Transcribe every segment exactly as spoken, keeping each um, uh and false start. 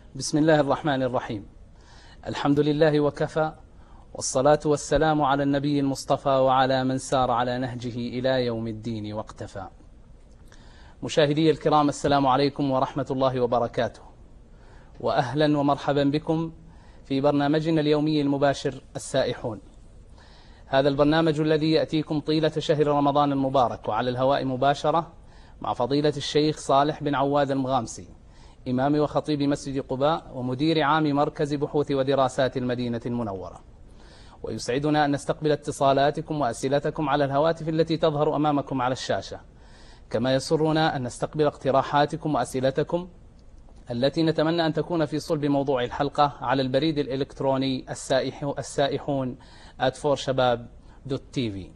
بسم الله الرحمن الرحيم. الحمد لله وكفى، والصلاة والسلام على النبي المصطفى وعلى من سار على نهجه إلى يوم الدين واقتفى. مشاهدي الكرام، السلام عليكم ورحمة الله وبركاته، وأهلا ومرحبا بكم في برنامجنا اليومي المباشر السائحون. هذا البرنامج الذي يأتيكم طيلة شهر رمضان المبارك وعلى الهواء مباشرة مع فضيلة الشيخ صالح بن عواد المغامسي، إمام وخطيب مسجد قباء ومدير عام مركز بحوث ودراسات المدينة المنورة. ويسعدنا أن نستقبل اتصالاتكم وأسئلتكم على الهواتف التي تظهر أمامكم على الشاشة، كما يسرنا أن نستقبل اقتراحاتكم وأسئلتكم التي نتمنى أن تكون في صلب موضوع الحلقة على البريد الإلكتروني السائح السائحون آت فور شباب دوت تي في.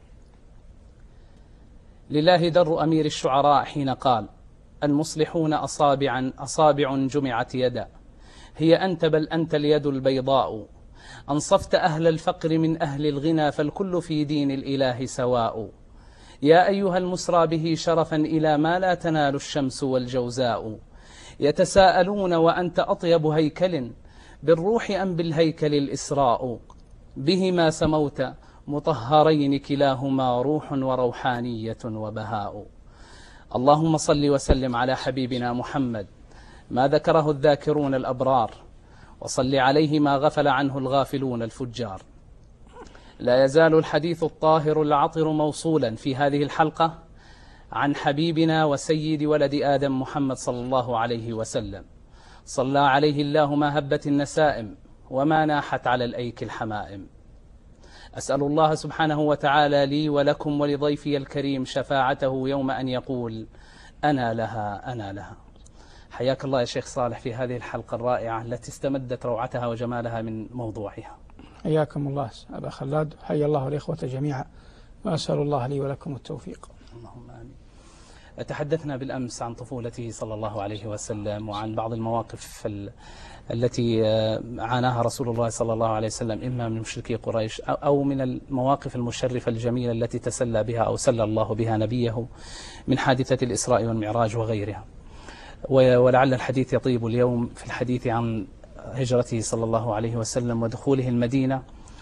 لله در أمير الشعراء حين قال: المصلحون أصابعا أصابع جمعت يدا، هي أنت بل أنت اليد البيضاء، أنصفت أهل الفقر من أهل الغنى، فالكل في دين الإله سواء. يا أيها المسرى به شرفا إلى ما لا تنال الشمس والجوزاء، يتساءلون وأنت أطيب هيكل، بالروح أم بالهيكل الإسراء، بهما سموت مطهرين كلاهما روح وروحانية وبهاء. اللهم صل وسلم على حبيبنا محمد ما ذكره الذاكرون الأبرار، وصل عليه ما غفل عنه الغافلون الفجار. لا يزال الحديث الطاهر العطر موصولا في هذه الحلقة عن حبيبنا وسيد ولد آدم محمد صلى الله عليه وسلم، صلى عليه الله ما هبت النسائم وما ناحت على الأيك الحمائم. أسأل الله سبحانه وتعالى لي ولكم ولضيفي الكريم شفاعته يوم أن يقول: أنا لها أنا لها. حياك الله يا شيخ صالح في هذه الحلقة الرائعة التي استمدت روعتها وجمالها من موضوعها. حياكم الله أبا خلاد، حيا الله الإخوة جميعا، وأسأل الله لي ولكم التوفيق. اللهم آمين. تحدثنا بالأمس عن طفولته صلى الله عليه وسلم وعن بعض المواقف التي عاناها رسول الله صلى الله عليه وسلم، إما من مشركي قريش أو من المواقف المشرفة الجميلة التي تسلى بها أو سلى الله بها نبيه من حادثة الإسراء والمعراج وغيرها. ولعل الحديث يطيب اليوم في الحديث عن هجرته صلى الله عليه وسلم ودخوله المدينة،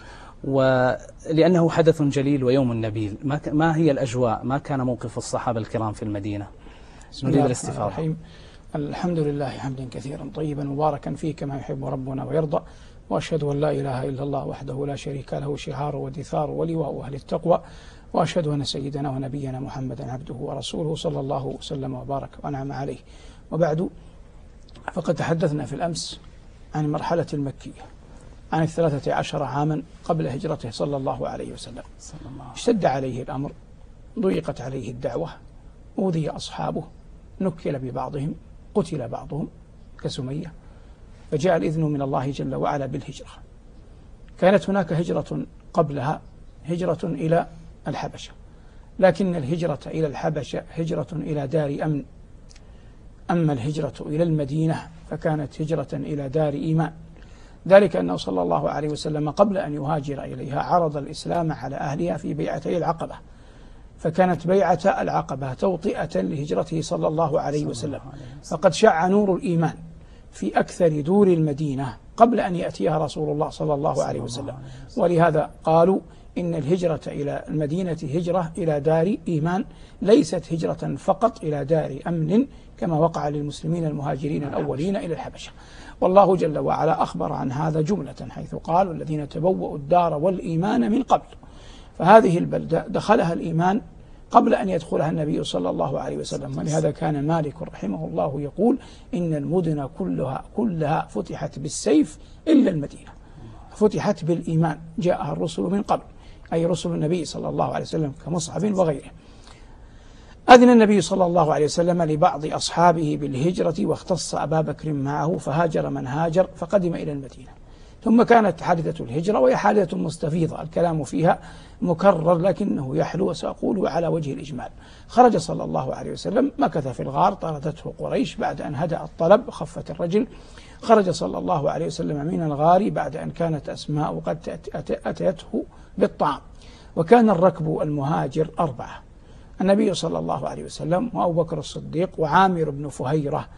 ولأنه حدث جليل ويوم نبيل. ما هي الأجواء؟ ما كان موقف الصحابة الكرام في المدينة؟ بسم الله الرحمن الرحيم. الحمد لله حمدا كثيرا طيبا مباركا فيه كما يحب ربنا ويرضى، وأشهد أن لا إله إلا الله وحده لا شريك له شعار ودثار ولواء أهل التقوى، وأشهد أن سيدنا ونبينا محمدا عبده ورسوله صلى الله وسلم وبارك وأنعم عليه. وبعد، فقد تحدثنا في الأمس عن المرحلة المكية، عن الثلاثة عشر عاما قبل هجرته صلى الله عليه وسلم. اشتد عليه الأمر، ضيقت عليه الدعوة، أوذي أصحابه، نكل ببعضهم، قتل بعضهم كسمية، فجاء الإذن من الله جل وعلا بالهجرة. كانت هناك هجرة قبلها، هجرة إلى الحبشة، لكن الهجرة إلى الحبشة هجرة إلى دار أمن. أما الهجرة إلى المدينة فكانت هجرة إلى دار إيمان، ذلك أنه صلى الله عليه وسلم قبل أن يهاجر إليها عرض الإسلام على أهلها في بيعتي العقبة، فكانت بيعة العقبة توطئة لهجرته صلى الله عليه وسلم، فقد شع نور الإيمان في أكثر دور المدينة قبل أن يأتيها رسول الله صلى الله عليه وسلم. ولهذا قالوا إن الهجرة إلى المدينة هجرة إلى دار إيمان، ليست هجرة فقط إلى دار أمن كما وقع للمسلمين المهاجرين الأولين إلى الحبشة. والله جل وعلا أخبر عن هذا جملة حيث قال: والذين تبوأوا الدار والإيمان من قبل. فهذه البلدة دخلها الإيمان قبل أن يدخلها النبي صلى الله عليه وسلم. ولهذا كان مالك رحمه الله يقول: إن المدن كلها كلها فتحت بالسيف إلا المدينة، فتحت بالإيمان، جاءها الرسل من قبل، أي رسل النبي صلى الله عليه وسلم كمصعب وغيره. أذن النبي صلى الله عليه وسلم لبعض أصحابه بالهجرة، واختص أبا بكر معه، فهاجر من هاجر فقدم إلى المدينة. ثم كانت حادثة الهجرة، وهي حادثة مستفيضة الكلام فيها مكرر لكنه يحلو، وسأقوله على وجه الإجمال. خرج صلى الله عليه وسلم، مكث في الغار، طردته قريش بعد أن هدأ الطلب خفت الرجل. خرج صلى الله عليه وسلم من الغار بعد أن كانت أسماء قد أتيته بالطعام، وكان الركب المهاجر أربعة: النبي صلى الله عليه وسلم، وأبو بكر الصديق، وعامر بن فهيرة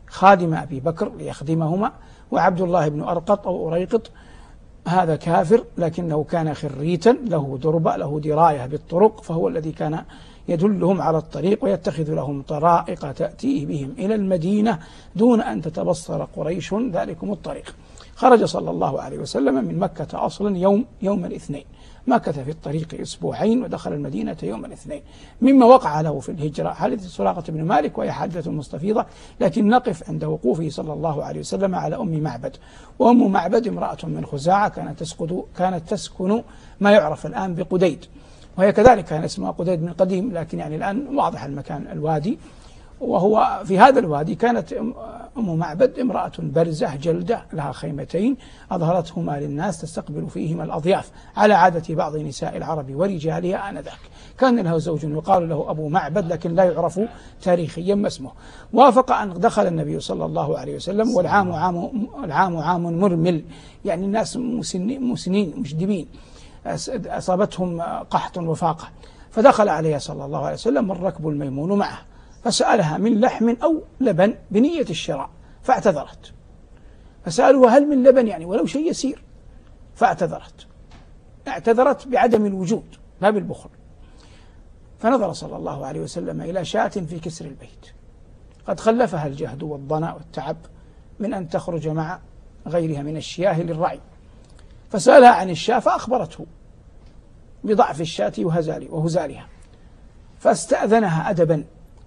خادم أبي بكر ليخدمهما، وعبد الله بن أرقط أو أريقط هذا كافر لكنه كان خريتا له دربة له دراية بالطرق، فهو الذي كان يدلهم على الطريق ويتخذ لهم طرائق تأتيه بهم إلى المدينة دون أن تتبصر قريش ذلكم الطريق. خرج صلى الله عليه وسلم من مكة أصلا يوم يوم الاثنين، مكث في الطريق أسبوعين ودخل المدينة يوم الاثنين. مما وقع له في الهجرة حادثة سراقة بن مالك، وهي حادثة مستفيضة، لكن نقف عند وقوفه صلى الله عليه وسلم على أم معبد. وأم معبد امرأة من خزاعة كانت تسكن كانت تسكن ما يعرف الآن بقديد، وهي كذلك كان اسمها قديد من قديم، لكن يعني الآن واضح المكان الوادي. وهو في هذا الوادي كانت أم معبد امرأة برزة جلدة لها خيمتين أظهرتهما للناس تستقبل فيهما الأضياف على عادة بعض نساء العرب ورجالها آنذاك. كان له زوج يقال له أبو معبد لكن لا يعرف تاريخيا ما اسمه. وافق أن دخل النبي صلى الله عليه وسلم والعام عام العام عام مرمل، يعني الناس مسنين مجدبين أصابتهم قحط وفاقة، فدخل عليها صلى الله عليه وسلم الركب الميمون معه، فسألها من لحم أو لبن بنية الشراء فاعتذرت، فسألوها هل من لبن يعني ولو شيء يسير، فاعتذرت اعتذرت بعدم الوجود لا بالبخل. فنظر صلى الله عليه وسلم إلى شاة في كسر البيت قد خلفها الجهد والضناء والتعب من أن تخرج مع غيرها من الشياه للرعي، فسألها عن الشاة فأخبرته بضعف الشاة وهزالها، فاستأذنها أدبا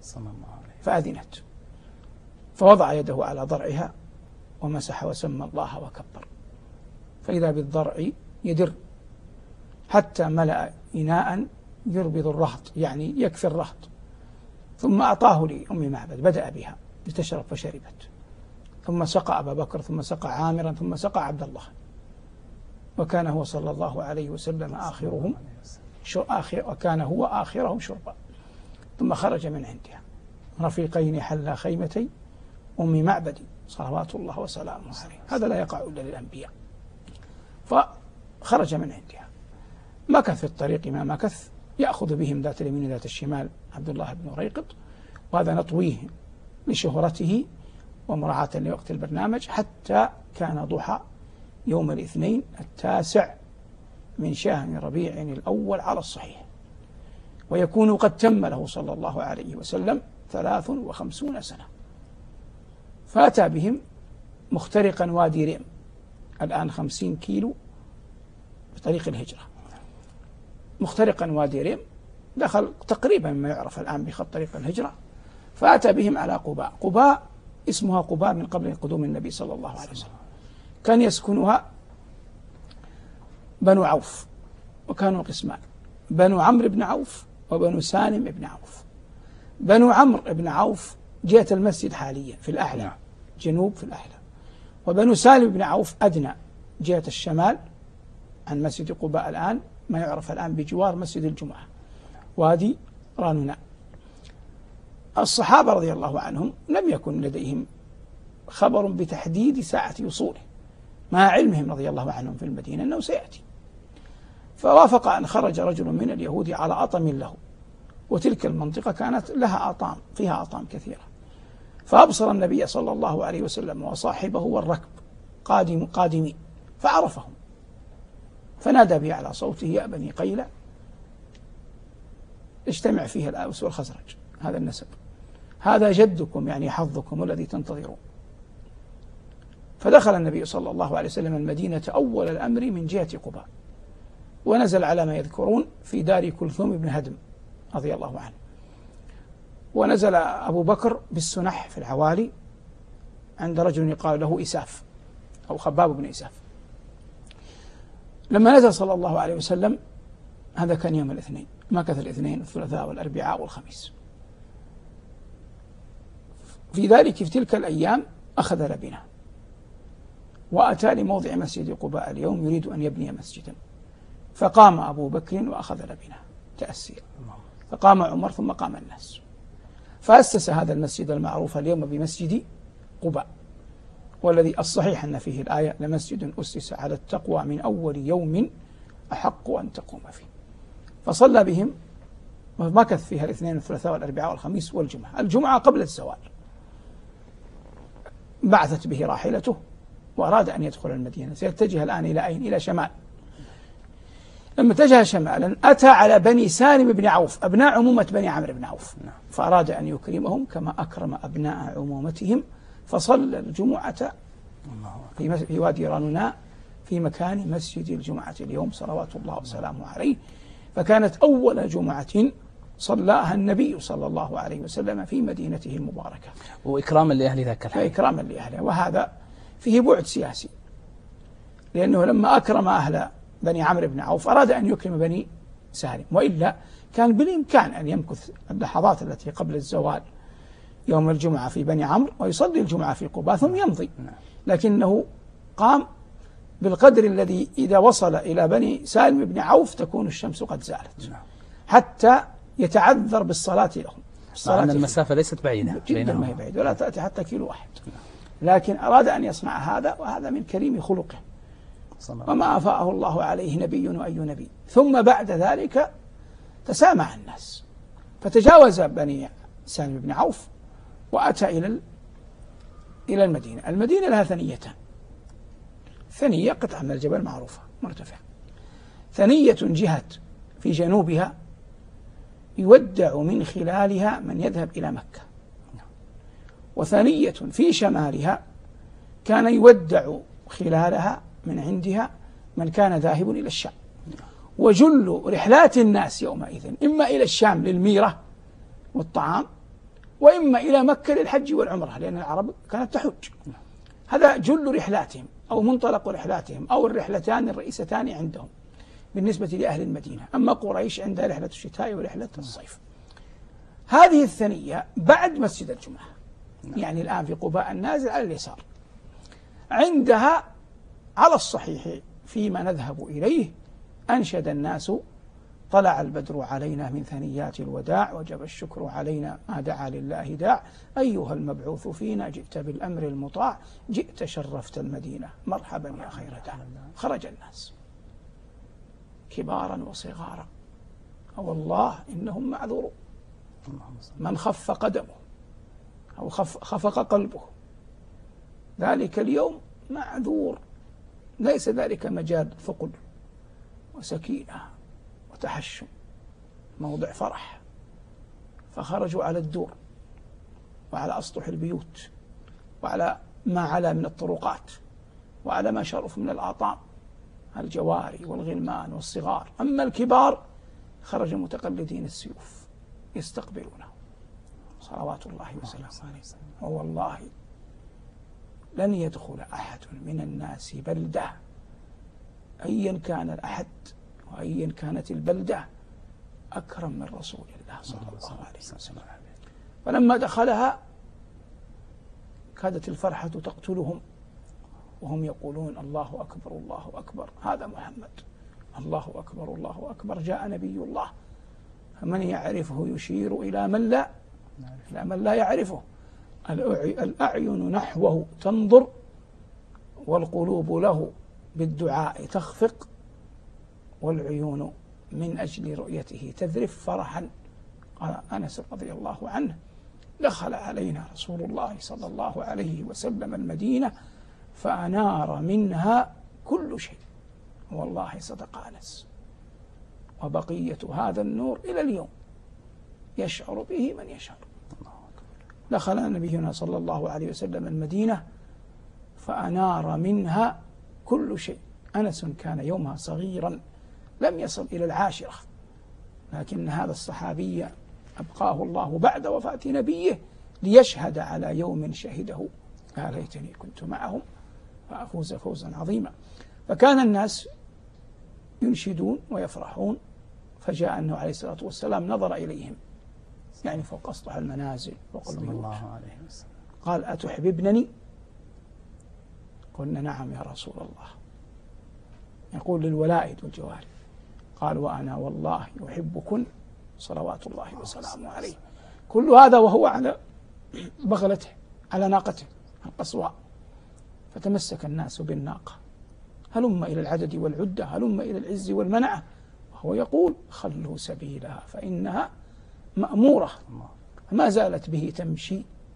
فأذنت، فوضع يده على ضرعها ومسح وسمى الله وكبر، فإذا بالضرع يدر حتى ملأ إناء يربض الرهط، يعني يكفي الرهط، ثم أعطاه لأم معبد بدأ بها لتشرب فشربت، ثم سقى أبا بكر، ثم سقى عامرا، ثم سقى عبد الله، وكان هو صلى الله عليه وسلم آخرهم آخر وكان هو آخرهم شربا. ثم خرج من عندها رفيقين حلا خيمتي أم معبد صلوات الله وسلامه عليه، هذا لا يقع إلا للأنبياء. فخرج من عندها، مكث في الطريق ما مكث، يأخذ بهم ذات اليمين ذات الشمال عبد الله بن ريقط، وهذا نطويه لشهرته ومراعاة لوقت البرنامج، حتى كان ضحى يوم الاثنين التاسع من شهر ربيع الأول على الصحيح، ويكون قد تم له صلى الله عليه وسلم ثلاث وخمسون سنة. فأتى بهم مخترقا وادي رئم، الآن خمسين كيلو بطريق الهجرة، مخترقا وادي رئم، دخل تقريبا ما يعرف الآن بخط طريق الهجرة، فأتى بهم على قباء. قباء اسمها قباء من قبل قدوم النبي صلى الله عليه وسلم، كان يسكنها بنو عوف، وكانوا قسمان، بنو عمرو بن عوف وبنو سالم بن عوف. بنو عمرو بن عوف جهة المسجد حاليا في الأعلى، جنوب في الأعلى، وبنو سالم بن عوف أدنى جهة الشمال عن مسجد قباء الآن، ما يعرف الآن بجوار مسجد الجمعة، وادي رانونا. الصحابة رضي الله عنهم لم يكن لديهم خبر بتحديد ساعة وصوله، مع علمهم رضي الله عنهم في المدينة أنه سيأتي. فوافق أن خرج رجل من اليهود على أطم له، وتلك المنطقة كانت لها أطام، فيها أطام كثيرة، فأبصر النبي صلى الله عليه وسلم وصاحبه والركب قادم قادمين، فعرفهم، فنادى بأعلى صوته يا بني قيلة اجتمع فيها الأوس والخزرج، هذا النسب، هذا جدكم يعني حظكم الذي تنتظرون. فدخل النبي صلى الله عليه وسلم المدينة أول الأمر من جهة قباء، ونزل على ما يذكرون في دار كلثوم بن هدم رضي الله عنه، ونزل أبو بكر بالسنح في العوالي عند رجل يقال له إساف أو خباب بن إساف. لما نزل صلى الله عليه وسلم، هذا كان يوم الاثنين، مكث الاثنين والثلاثاء والأربعاء والخميس. في ذلك في تلك الأيام أخذ لبنة، وأتى لموضع مسجد قباء اليوم يريد أن يبني مسجدا، فقام أبو بكر وأخذ لبنة تأسيا، فقام عمر ثم قام الناس، فأسس هذا المسجد المعروف اليوم بمسجد قباء، والذي الصحيح أن فيه الآية لمسجد أسس على التقوى من أول يوم أحق أن تقوم فيه. فصلى بهم ومكث فيها الاثنين والثلاثاء والأربعاء والخميس والجمعة، الجمعة قبل الزوال، بعثت به راحلته وأراد أن يدخل المدينة. سيتجه الآن إلى أين؟ إلى شمال. لما اتجه شمالا أتى على بني سالم بن عوف أبناء عمومة بني عمرو بن عوف، فأراد أن يكرمهم كما أكرم أبناء عمومتهم، فصلى الجمعة في وادي رانوناء في مكان مسجد الجمعة اليوم صلوات الله وسلامه عليه. فكانت أول جمعة صلاها النبي صلى الله عليه وسلم في مدينته المباركة، وإكراما لأهل ذاك الحي. إكراما لأهله. وهذا فيه بعد سياسي، لأنه لما أكرم أهل بني عمرو بن عوف أراد أن يكرم بني سالم، وإلا كان بالإمكان أن يمكث اللحظات التي قبل الزوال يوم الجمعة في بني عمرو ويصلي الجمعة في قباء ثم يمضي، لكنه قام بالقدر الذي إذا وصل إلى بني سالم بن عوف تكون الشمس قد زالت، حتى يتعذر بالصلاة لهم. مع أن المسافة ليست بعيدة جدا، ما هي بعيدة ولا تأتي حتى كيلو واحد، لكن أراد أن يصنع هذا، وهذا من كريم خلقه وما أفاءه الله عليه نبي وأي نبي. ثم بعد ذلك تسامح الناس، فتجاوز بني سالم بن عوف وأتى إلى إلى المدينة. المدينة لها ثنيتان، ثنية قطعة من الجبل معروفة مرتفعة، ثنية جهة في جنوبها يودع من خلالها من يذهب إلى مكة، وثنية في شمالها كان يودع خلالها من عندها من كان ذاهب إلى الشام. وجل رحلات الناس يومئذ إما إلى الشام للميرة والطعام، وإما إلى مكة للحج والعمرة، لأن العرب كانت تحج. هذا جل رحلاتهم أو منطلق رحلاتهم أو الرحلتان الرئيستان عندهم بالنسبة لأهل المدينة. أما قريش عندها رحلة الشتاء ورحلة الصيف. هذه الثنية بعد مسجد الجمعة، يعني الآن في قباء النازل على اليسار، عندها على الصحيح فيما نذهب إليه أنشد الناس: طلع البدر علينا من ثنيات الوداع، وجب الشكر علينا ما دعا لله داع، أيها المبعوث فينا جئت بالأمر المطاع، جئت شرفت المدينة مرحبا يا خير داع. خرج الناس كبارا وصغارا، والله إنهم معذورون. من خف قدمه أو خف خفق قلبه ذلك اليوم معذور، ليس ذلك مجال ثقل وسكينة وتحشم، موضع فرح. فخرجوا على الدور وعلى أسطح البيوت وعلى ما علا من الطرقات وعلى ما شرف من الآطام، الجواري والغلمان والصغار. أما الكبار خرج متقلدين السيوف يستقبلونه صلوات الله وسلامه عليه. ووالله لن يدخل أحد من الناس بلدة أيا كان الأحد وأيا كانت البلدة أكرم من رسول الله صلى الله عليه وسلم. فلما دخلها كادت الفرحة تقتلهم وهم يقولون: الله أكبر الله أكبر، هذا محمد، الله أكبر الله أكبر، جاء نبي الله. فمن يعرفه يشير إلى من لا إلى من لا يعرفه. الأعين نحوه تنظر والقلوب له بالدعاء تخفق، والعيون من أجل رؤيته تذرف فرحا. قال أنس رضي الله عنه: دخل علينا رسول الله صلى الله عليه وسلم المدينة فأنار منها كل شيء. والله صدق أنس، وبقية هذا النور إلى اليوم يشعر به من يشعر. دخل نبينا صلى الله عليه وسلم المدينة فأنار منها كل شيء. أنس كان يومها صغيرا لم يصل إلى العاشرة، لكن هذا الصحابي أبقاه الله بعد وفاة نبيه ليشهد على يوم شهده: يا ليتني كنت معهم فأفوز فوزا عظيما. فكان الناس ينشدون ويفرحون، فجاء النبي عليه الصلاة والسلام نظر إليهم، يعني فوق أسطح المنازل فوق البيوت، قال: أتحببنني؟ قلنا: نعم يا رسول الله. يقول للولائد والجواري، قال: وأنا والله يحبكن صلوات الله وسلامه عليه. كل هذا وهو على بغلته على ناقته القصواء. فتمسك الناس بالناقة، هلم إلى العدد والعدة، هلم إلى العز والمنعة، وهو يقول: خلوا سبيلها فإنها مأمورة. ما زالت به تمشي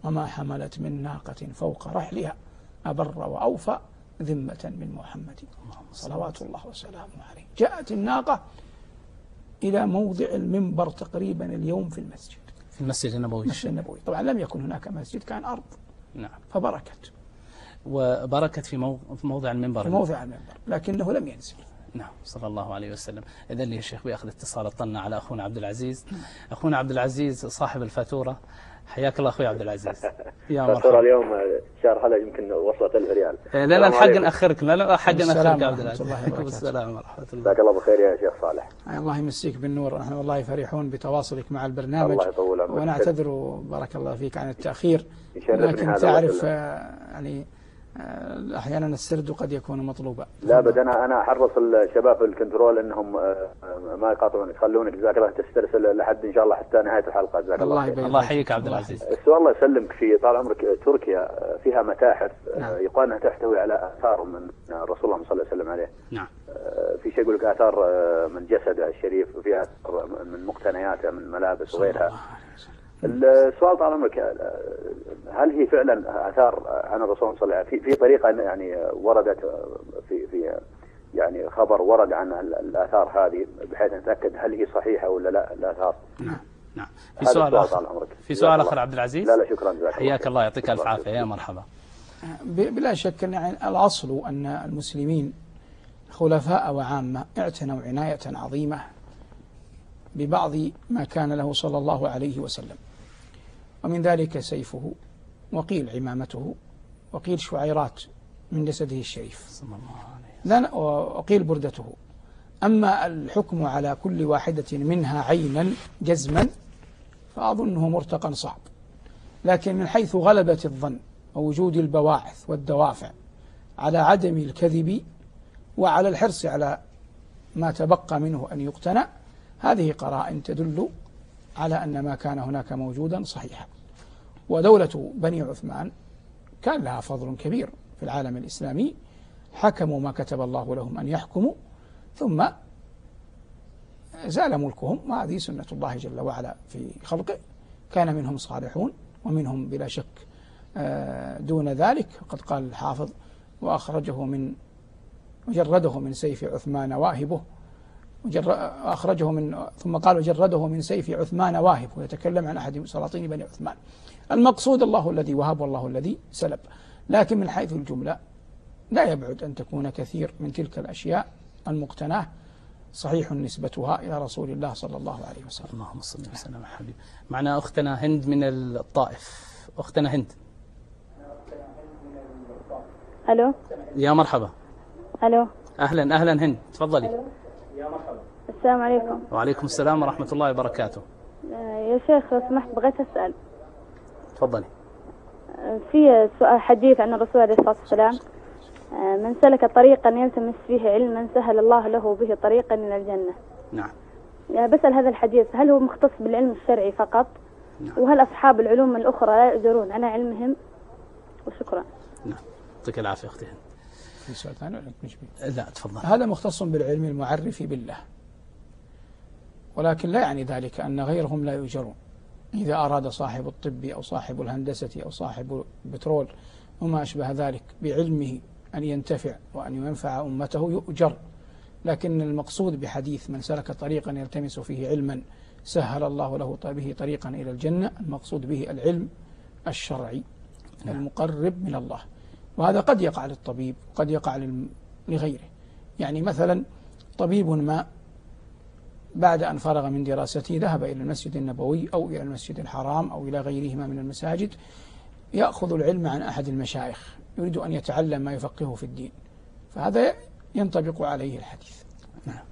وما حملت من ناقة فوق رحلها أبر وأوفى ذمة من محمد صلوات الله وسلامه عليه. جاءت الناقة إلى موضع المنبر تقريبا اليوم في المسجد في المسجد النبوي. المسجد النبوي طبعا لم يكن هناك مسجد، كان أرض. نعم. فبركت وبركت في موضع المنبر في موضع المنبر لكنه لم ينزل. نعم صلى الله عليه وسلم. إذن لي يا شيخ بيأخذ اتصال الطنة على أخونا عبد العزيز. أخونا عبد العزيز صاحب الفاتورة، حياك الله أخوي عبد العزيز. يا مرحبا. اليوم شهر هلا يمكن وصلت ألف ريال. لا لا الحق نأخرك، لا لا الحق نأخرك عبد العزيز. عليكم السلام ورحمة الله. جزاك الله بخير يا شيخ صالح. الله يمسيك بالنور، نحن والله فرحون بتواصلك مع البرنامج. الله يطول عمرك. ونعتذر بارك الله فيك عن التأخير، يشرفني لكن تعرف يعني أحيانا السرد قد يكون مطلوبا. لا بد أنا أنا أحرص الشباب في الكنترول أنهم ما يقاطعونك، يخلونك جزاك الله تسترسل لحد إن شاء الله حتى نهاية الحلقة. جزاك الله الله, الله يحييك عبد العزيز. السؤال الله يسلمك، في طال عمرك تركيا فيها متاحف نعم. يقال أنها تحتوي على آثار من رسول الله صلى الله عليه وسلم عليه. نعم. في شيء يقول لك آثار من جسده الشريف، وفيها آثار من مقتنياته من ملابس وغيرها. السؤال طال عمرك، هل هي فعلا آثار عن الرسول صلى الله عليه وسلم؟ في في طريقة يعني وردت في في يعني خبر ورد عن الآثار هذه بحيث نتأكد هل هي صحيحة ولا لا الآثار؟ نعم نعم. في سؤال آخر في سؤال آخر عبد العزيز. لا لا شكرا جزاك الله. حياك الله يعطيك ألف عافية. يا مرحبا. بلا شك أن يعني الأصل أن المسلمين خلفاء وعامة اعتنوا عناية عظيمة ببعض ما كان له صلى الله عليه وسلم، ومن ذلك سيفه، وقيل عمامته، وقيل شعيرات من جسده الشريف، صلى الله عليه وسلم، وقيل بردته. أما الحكم على كل واحدة منها عينا جزما فأظنه مرتقا صعب، لكن من حيث غلبة الظن ووجود البواعث والدوافع على عدم الكذب وعلى الحرص على ما تبقى منه أن يقتنى، هذه قرائن تدل على أن ما كان هناك موجودا صحيحا. ودولة بني عثمان كان لها فضل كبير في العالم الإسلامي، حكموا ما كتب الله لهم أن يحكموا ثم زال ملكهم، وهذه سنة الله جل وعلا في خلقه. كان منهم صالحون ومنهم بلا شك دون ذلك. قد قال الحافظ: وأخرجه من وجرده من سيف عثمان واهبه، أخرجه من ثم قال: وجرده من سيف عثمان واهب، ويتكلم عن أحد سلاطين بني عثمان. المقصود الله الذي وهب والله الذي سلب، لكن من حيث الجملة لا يبعد أن تكون كثير من تلك الأشياء المقتناه صحيح نسبتها إلى رسول الله صلى الله عليه وسلم. اللهم صل وسلم على حبيبي. معنا أختنا هند من الطائف. أختنا هند. ألو. يا مرحبا. ألو. أهلا أهلا هند، تفضلي. يا مرحبا. السلام عليكم. وعليكم السلام ورحمة الله وبركاته. يا شيخ لو سمحت بغيت أسأل. تفضلي. في سؤال حديث عن الرسول عليه الصلاة والسلام: من سلك طريقا يلتمس فيه علما سهل الله له به طريقا إلى الجنة. نعم. بسأل هذا الحديث هل هو مختص بالعلم الشرعي فقط؟ نعم. وهل أصحاب العلوم الأخرى لا يؤجرون على علمهم؟ وشكرا. نعم يعطيك العافية أختي هند. في سؤال ثاني ولا مش بي؟ لا تفضل. هذا مختص بالعلم المعرف بالله، ولكن لا يعني ذلك أن غيرهم لا يؤجرون. إذا أراد صاحب الطب أو صاحب الهندسة أو صاحب البترول وما أشبه ذلك بعلمه أن ينتفع وأن ينفع أمته يؤجر، لكن المقصود بحديث من سلك طريقا يلتمس فيه علما سهل الله له به طريقا إلى الجنة، المقصود به العلم الشرعي المقرب من الله. وهذا قد يقع للطبيب، قد يقع لغيره. يعني مثلا طبيب ما بعد أن فرغ من دراسته ذهب إلى المسجد النبوي أو إلى المسجد الحرام أو إلى غيرهما من المساجد، يأخذ العلم عن أحد المشايخ، يريد أن يتعلم ما يفقهه في الدين، فهذا ينطبق عليه الحديث. نعم.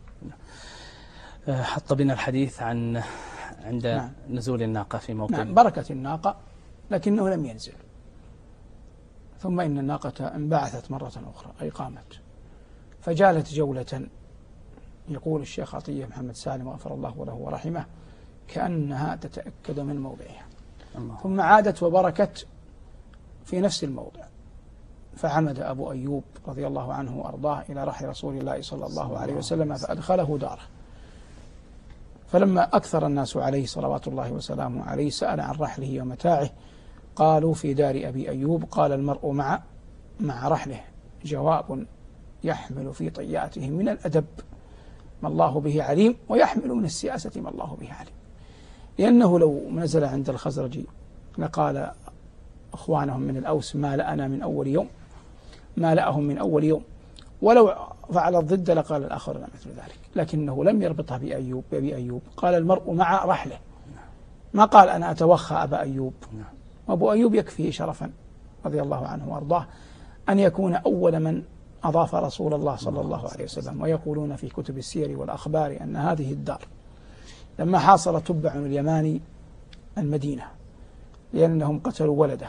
حط بنا الحديث عن عند نعم. نزول الناقة في موقع. نعم بركة الناقة، لكنه لم ينزل، ثم إن الناقة انبعثت مرة أخرى أي قامت، فجالت جولة، يقول الشيخ عطية محمد سالم غفر الله له ورحمه، كأنها تتأكد من موضعها، الله. ثم عادت وبركت في نفس الموضع، فعمد أبو أيوب رضي الله عنه وأرضاه إلى رحل رسول الله صلى الله عليه وسلم فأدخله داره، فلما أكثر الناس عليه صلوات الله وسلامه عليه سأل عن رحله ومتاعه، قالوا في دار أبي أيوب قال المرء مع مع رحله جواب يحمل في طياته من الأدب ما الله به عليم، ويحمل من السياسة ما الله به عليم. لأنه لو نزل عند الخزرجي لقال أخوانهم من الأوس ما لأنا من أول يوم، ما لأهم من أول يوم، ولو فعل الضد لقال الآخرون مثل ذلك، لكنه لم يربطها بأيوب بأبي أيوب. قال المرء مع رحله، ما قال أنا أتوخى أبا أيوب. أبو أيوب يكفيه شرفا رضي الله عنه وأرضاه أن يكون أول من أضاف رسول الله صلى الله عليه وسلم. ويقولون في كتب السير والأخبار أن هذه الدار لما حاصر تبع اليماني المدينة لأنهم قتلوا ولده،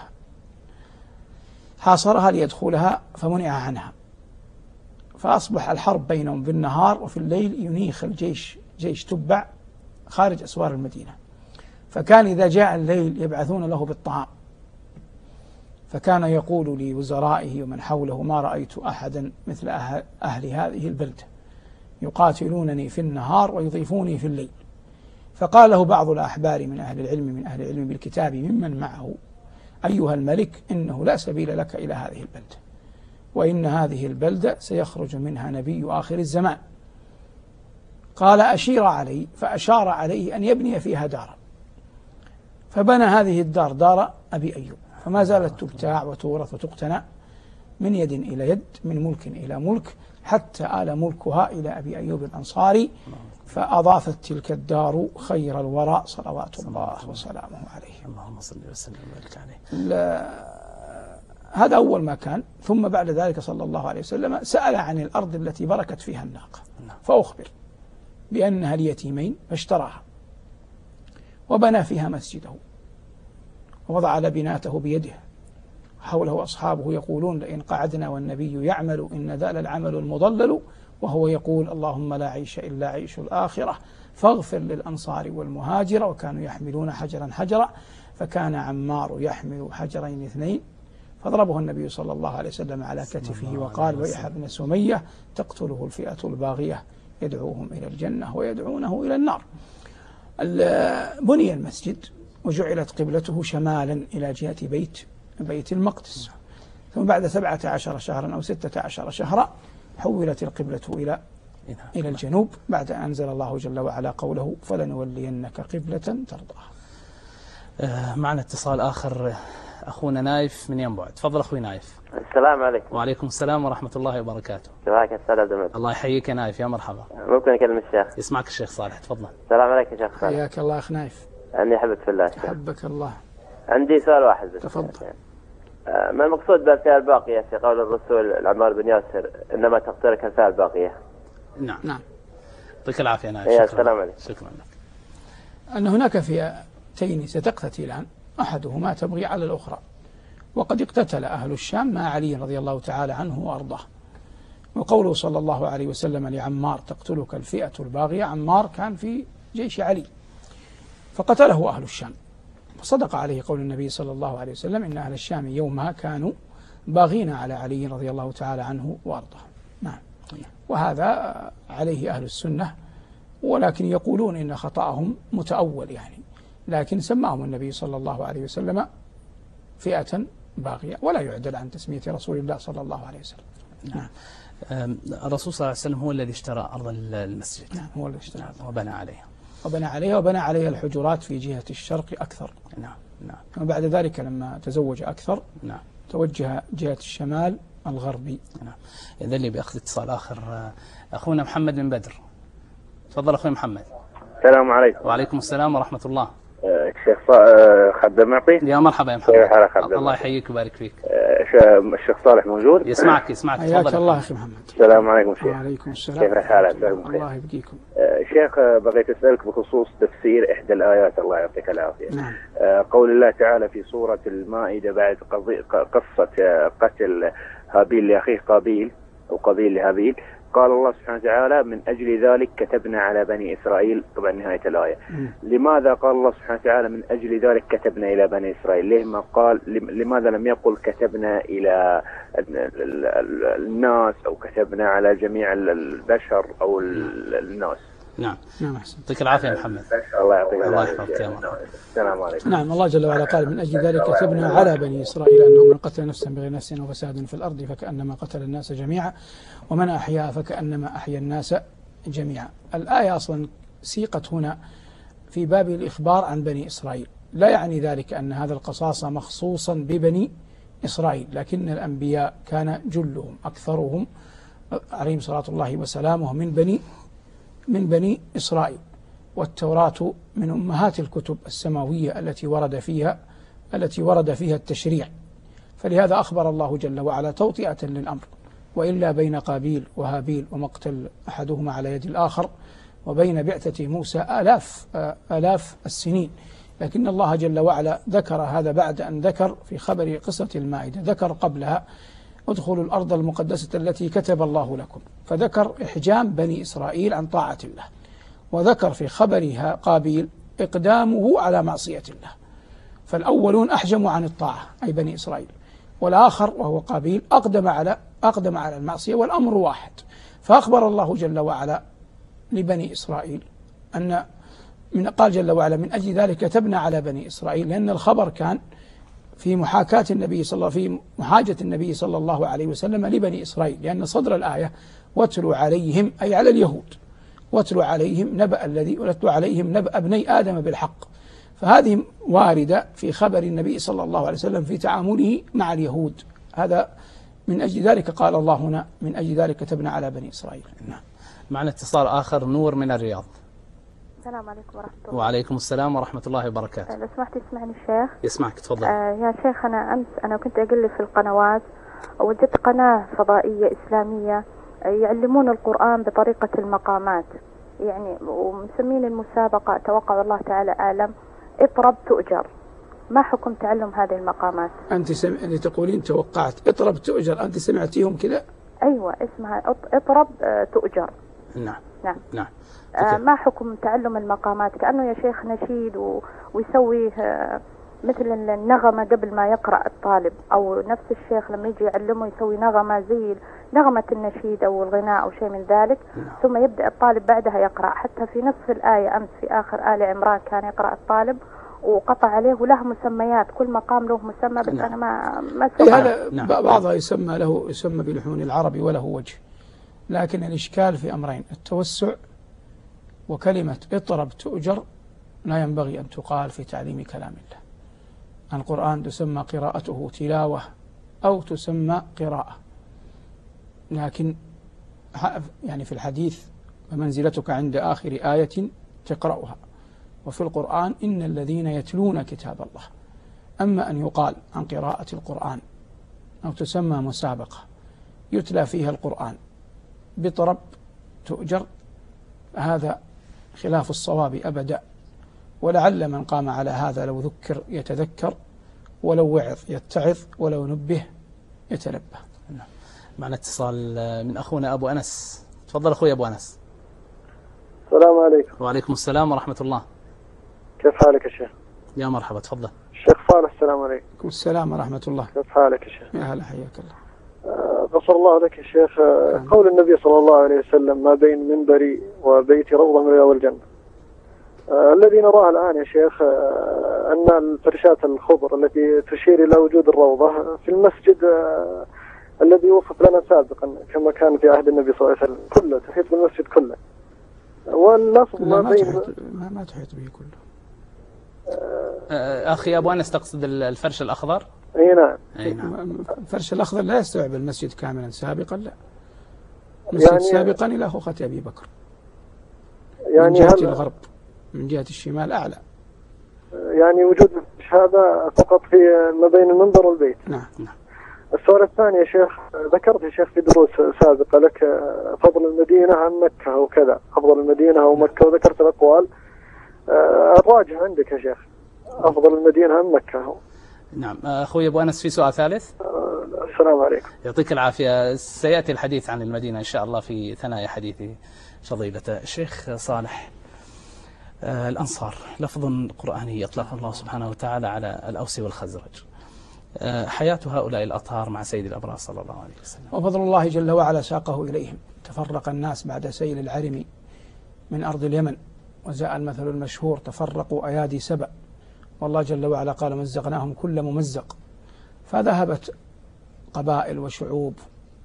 حاصرها ليدخلها فمنع عنها، فأصبح الحرب بينهم بالنهار، وفي الليل ينيخ الجيش جيش تبع خارج أسوار المدينة. فكان إذا جاء الليل يبعثون له بالطعام، فكان يقول لوزرائه ومن حوله ما رأيت أحدا مثل أهل هذه البلدة يقاتلونني في النهار ويضيفوني في الليل. فقال له بعض الأحبار من أهل العلم من أهل العلم بالكتاب ممن معه أيها الملك إنه لا سبيل لك إلى هذه البلدة، وإن هذه البلدة سيخرج منها نبي آخر الزمان. قال أشير علي، فأشار عليه أن يبني فيها دارا، فبنى هذه الدار دار أبي أيوب، فما زالت تبتاع وتورث وتقتنى من يد إلى يد، من ملك إلى ملك، حتى آل ملكها إلى أبي أيوب الأنصاري، فأضافت تلك الدار خير الوراء صلوات الله وسلامه عليه. اللهم صل وسلم وبارك عليه. هذا أول ما كان. ثم بعد ذلك صلى الله عليه وسلم سأل عن الأرض التي بركت فيها الناقة، فأخبر بأنها اليتيمين، فاشتراها وبنى فيها مسجده ووضع لبناته بيده، حوله أصحابه يقولون لئن قعدنا والنبي يعمل إن ذا للعمل المضلل، وهو يقول اللهم لا عيش إلا عيش الآخرة فاغفر للأنصار والمهاجر. وكانوا يحملون حجرا حجرا، فكان عمار يحمل حجرين اثنين، فضربه النبي صلى الله عليه وسلم على كتفه وقال ويح ابن سمية تقتله الفئة الباغية يدعوهم إلى الجنة ويدعونه إلى النار. بني المسجد وجعلت قبلته شمالا إلى جهة بيت بيت المقدس. ثم بعد سبعة عشر شهرا أو ستة عشر شهرا حولت القبلة إلى إلى الجنوب، بعد أن أنزل الله جل وعلا قوله فلنولينك قبلة ترضاها. آه معنا اتصال آخر، أخونا نايف من ينبع. تفضل أخوي نايف. السلام عليكم. وعليكم السلام ورحمة الله وبركاته. كيفك يا أستاذ عبد المجيد؟ الله يحييك يا نايف، يا مرحبا. ممكن أكلم الشيخ؟ يسمعك الشيخ صالح، تفضل. السلام عليكم يا شيخ صالح. حياك الله أخ نايف. أني أحبك في الله. أحبك الله. عندي سؤال واحد بس. تفضل. ما المقصود بالفئة الباقية في قول الرسول عمار بن ياسر إنما تقتلك الفئة الباقية؟ نعم نعم. يعطيك العافية نايف. شكرا. السلام عليكم. شكرا لك. أن هناك فئتين ستقتتلان، أحدهما تبغي على الأخرى، وقد اقتتل أهل الشام مع علي رضي الله تعالى عنه وأرضاه. وقوله صلى الله عليه وسلم لعمار تقتلك الفئة الباغية، عمار كان في جيش علي فقتله أهل الشام، فصدق عليه قول النبي صلى الله عليه وسلم إن أهل الشام يومها كانوا باغين على علي رضي الله تعالى عنه وأرضاه. نعم. وهذا عليه أهل السنة، ولكن يقولون إن خطأهم متأول يعني، لكن سماهم النبي صلى الله عليه وسلم فئة باغية، ولا يعدل عن تسمية رسول الله صلى الله عليه وسلم. نعم. الرسول صلى الله عليه وسلم هو الذي اشترى أرض المسجد. نعم، هو الذي اشترى وبنى عليها وبنى عليها وبنى عليها الحجرات في جهة الشرق أكثر. نعم نعم. وبعد ذلك لما تزوج أكثر نعم توجه جهة الشمال الغربي. نعم. إذن لي بأخذ اتصال آخر، أخونا محمد بن بدر. تفضل أخوي محمد. السلام عليكم. وعليكم السلام ورحمة الله. الشيخ خدام معطي. يا مرحبا يا محمد. الله يحييك ويبارك فيك. الشيخ صالح موجود؟ يسمعك يسمعك. حياك الله أخي محمد. السلام عليكم شيخ. وعليكم السلام. كيف حالك؟ الله يبقيكم. شيخ بغيت أسألك بخصوص تفسير إحدى الآيات، الله يعطيك العافية. نعم. قول الله تعالى في سورة المائدة بعد قصة قتل هابيل لأخيه قابيل أو قابيل لهابيل، قال الله سبحانه وتعالى من أجل ذلك كتبنا على بني إسرائيل، طبعا نهاية الآية. م. لماذا قال الله سبحانه وتعالى من أجل ذلك كتبنا إلى بني إسرائيل؟ ليه ما قال لماذا لم يقل كتبنا إلى الناس أو كتبنا على جميع البشر أو الناس؟ نعم نعم أحسن. يعطيك العافية يا محمد. الله يعطيك الله العافية. يحفظك يا مرحبا. السلام عليكم. نعم الله جل وعلا قال من أجل ذلك كتبنا على بني إسرائيل أنه من قتل نفسا بغير نفس أو فساد في الأرض فكأنما قتل الناس جميعا ومن أحياها فكأنما أحيا الناس جميعا. الآية أصلا سيقت هنا في باب الإخبار عن بني إسرائيل، لا يعني ذلك أن هذا القصاص مخصوصا ببني إسرائيل، لكن الأنبياء كان جلهم أكثرهم عليهم صلاة الله وسلامه من بني من بني إسرائيل، والتوراة من أمهات الكتب السماوية التي ورد فيها التي ورد فيها التشريع، فلهذا أخبر الله جل وعلا توطئة للأمر. وإلا بين قابيل وهابيل ومقتل أحدهما على يد الآخر وبين بعثة موسى آلاف آلاف السنين، لكن الله جل وعلا ذكر هذا بعد أن ذكر في خبر قصة المائدة، ذكر قبلها ادخلوا الأرض المقدسة التي كتب الله لكم، فذكر إحجام بني إسرائيل عن طاعة الله، وذكر في خبرها قابيل إقدامه على معصية الله. فالأولون أحجموا عن الطاعة أي بني إسرائيل، والآخر وهو قابيل أقدم على أقدم على المعصية، والأمر واحد. فأخبر الله جل وعلا لبني إسرائيل أن من قال جل وعلا من أجل ذلك كتبنا على بني إسرائيل، لأن الخبر كان في محاكاة النبي صلى الله في محاجة النبي صلى الله عليه وسلم لبني إسرائيل، لأن صدر الآية واتلوا عليهم أي على اليهود، واتلوا عليهم نبأ الذي واتلوا عليهم نبأ ابني آدم بالحق، فهذه واردة في خبر النبي صلى الله عليه وسلم في تعامله مع اليهود. هذا من أجل ذلك قال الله هنا من أجل ذلك كتبنا على بني إسرائيل. نعم. معنا اتصال آخر، نور من الرياض. السلام عليكم ورحمة الله. وعليكم السلام ورحمة الله وبركاته. لو سمحت يسمعني الشيخ. يسمعك تفضل. آه يا شيخ أنا أمس أنا كنت أقلب في القنوات ووجدت قناة فضائية إسلامية يعلمون القرآن بطريقة المقامات، يعني ومسمين المسابقة توقع الله تعالى أعلم اطرب تؤجر. ما حكم تعلم هذه المقامات؟ أنت سم... اللي تقولين توقعت اطرب تؤجر، أنت سمعتيهم كذا؟ أيوة اسمها اطرب تؤجر. نعم نعم نعم. آه ما حكم تعلم المقامات؟ كأنه يا شيخ نشيد و... ويسوي آه مثل النغمة قبل ما يقرأ الطالب، أو نفس الشيخ لما يجي يعلمه يسوي نغمة زي نغمة النشيد أو الغناء أو شيء من ذلك، ثم يبدأ الطالب بعدها يقرأ. حتى في نصف الآية أمس في آخر آل عمران كان يقرأ الطالب وقطع عليه، وله مسميات، كل مقام له مسمى، بس أنا ما ما هذا بعضها يسمى له يسمى بلحون العربي وله وجه، لكن الإشكال في أمرين: التوسع، وكلمة اطرب تؤجر لا ينبغي أن تقال في تعليم كلام الله. القرآن تسمى قراءته تلاوة أو تسمى قراءة، لكن يعني في الحديث ومنزلتك عند آخر آية تقرأها، وفي القرآن إن الذين يتلون كتاب الله. أما أن يقال عن قراءة القرآن أو تسمى مسابقة يتلى فيها القرآن بطرب تؤجر، هذا خلاف الصواب أبدا، ولعل من قام على هذا لو ذكر يتذكر، ولو وعظ يتعظ، ولو نبه يتنبه. معنا اتصال من أخونا أبو أنس. تفضل أخوي أبو أنس. السلام عليكم. وعليكم السلام ورحمة الله. كيف حالك يا شيخ؟ يا مرحبا تفضل. الشيخ صالح السلام عليكم. السلام ورحمة الله. كيف حالك يا شيخ؟ يا هلا حياك الله. آه غفر الله لك يا شيخ. آه قول النبي صلى الله عليه وسلم ما بين منبري وبيتي روضة من رياض الجنة. آه الذي نراه الآن يا شيخ آه أن الفرشات الخضر التي تشير إلى وجود الروضة في المسجد آه الذي وصف لنا سابقا كما كان في عهد النبي صلى الله عليه وسلم، كله تحيط بالمسجد كله، واللفظ ما, ما بين تحيط ما, ما تحيط به كله. آه أخي أبو أنس تقصد الفرش الأخضر؟ أي نعم. أي نعم. الفرش الأخضر لا يستوعب المسجد كاملا سابقا، لا. المسجد يعني سابقا إلى خوخة أبي بكر، يعني من جهة الغرب، من جهة الشمال أعلى. يعني وجود هذا فقط في ما بين المنبر والبيت. نعم نعم. السؤال الثاني يا شيخ، ذكرت يا شيخ في دروس سابقة لك فضل المدينة عن مكة وكذا، أفضل المدينة ومكة، وذكرت الأقوال. الراجح عندك يا شيخ أفضل المدينة عن مكة. نعم. أخوي أبو أنس في سؤال ثالث. السلام عليكم. يعطيك العافية. سيأتي الحديث عن المدينة إن شاء الله في ثنايا حديث فضيلة الشيخ صالح. آه الأنصار لفظ قرآني يطلق الله سبحانه وتعالى على الأوس والخزرج. آه حياة هؤلاء الأطهار مع سيد الأبرار صلى الله عليه وسلم. وفضل الله جل وعلا ساقه إليهم. تفرق الناس بعد سيل العرم من أرض اليمن، وجاء المثل المشهور تفرقوا أيادي سبأ، والله جل وعلا قال مزقناهم كل ممزق. فذهبت قبائل وشعوب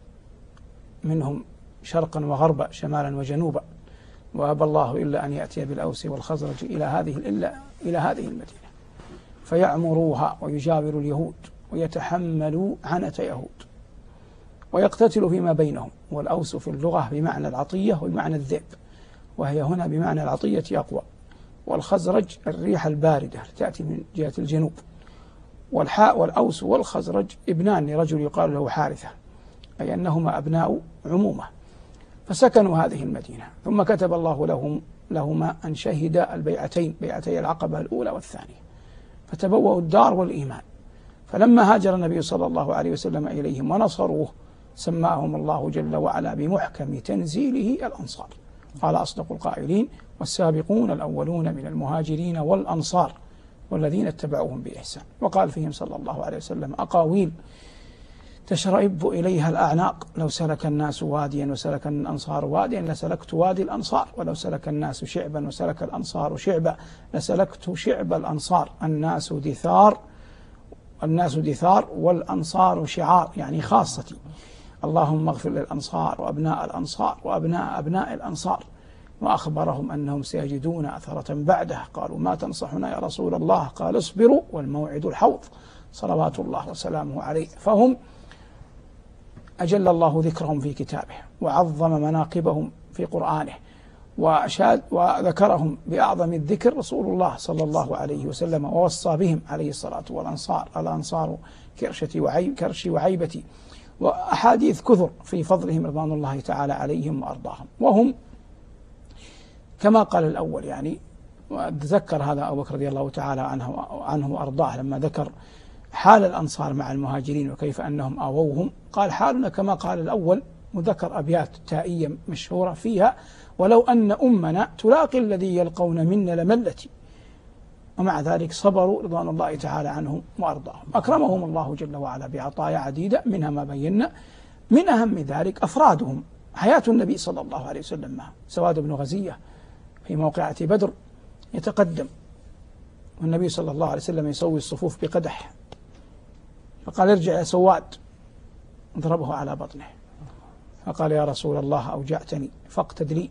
منهم شرقا وغربا شمالا وجنوبا، وأبى الله إلا أن يأتي بالأوس والخزرج إلى هذه إلا إلى هذه المدينة فيعمروها ويجاوروا اليهود ويتحملوا عنة يهود ويقتتلوا فيما بينهم. والأوس في اللغة بمعنى العطية وبمعنى الذئب، وهي هنا بمعنى العطية أقوى. والخزرج الريح الباردة تأتي من جهة الجنوب. والحاء والأوس والخزرج ابنان لرجل يقال له حارثة، أي أنهما أبناء عمومة. فسكنوا هذه المدينة، ثم كتب الله لهم لهما أن شهدا البيعتين، بيعتي العقبة الأولى والثانية، فتبوأوا الدار والإيمان. فلما هاجر النبي صلى الله عليه وسلم إليهم ونصروه سماهم الله جل وعلا بمحكم تنزيله الأنصار. قال أصدق القائلين: والسابقون الأولون من المهاجرين والأنصار والذين اتبعوهم بإحسان. وقال فيهم صلى الله عليه وسلم أقاويل تشرئب إليها الأعناق: لو سلك الناس واديا وسلك الأنصار واديا لسلكت وادي الأنصار، ولو سلك الناس شعبا وسلك الأنصار شعبا لسلكت شعب الأنصار. الناس دثار الناس دثار والأنصار شعار، يعني خاصتي. اللهم اغفر للأنصار وأبناء الأنصار وأبناء أبناء الأنصار. وأخبرهم أنهم سيجدون أثرة بعده. قالوا: ما تنصحنا يا رسول الله؟ قال: اصبروا والموعد الحوض، صلوات الله وسلامه عليه. فهم أجل الله ذكرهم في كتابه، وعظم مناقبهم في قرآنه، وأشاد وذكرهم بأعظم الذكر رسول الله صلى الله عليه وسلم، ووصى بهم عليه الصلاة والأنصار الأنصار كرشتي وعيب كرشي وعيبتي، وأحاديث كثر في فضلهم رضوان الله تعالى عليهم وأرضاهم. وهم كما قال الأول، يعني تذكر هذا أبو بكر رضي الله تعالى عنه عنه وأرضاه لما ذكر حال الأنصار مع المهاجرين وكيف أنهم آووهم، قال: حالنا كما قال الأول، وذكر أبيات تائية مشهورة فيها: ولو أن أمنا تلاقي الذي يلقون منا لملتي. ومع ذلك صبروا رضوان الله تعالى عنهم وأرضاهم. أكرمهم الله جل وعلا بعطايا عديدة، منها ما بينا. من أهم ذلك أفرادهم، حياة النبي صلى الله عليه وسلم معه. سواد بن غزية في موقعة بدر يتقدم، والنبي صلى الله عليه وسلم يسوي الصفوف بقدح، فقال: ارجع يا سواد، ضربه على بطنه، فقال: يا رسول الله أوجعتني فاقتد لي.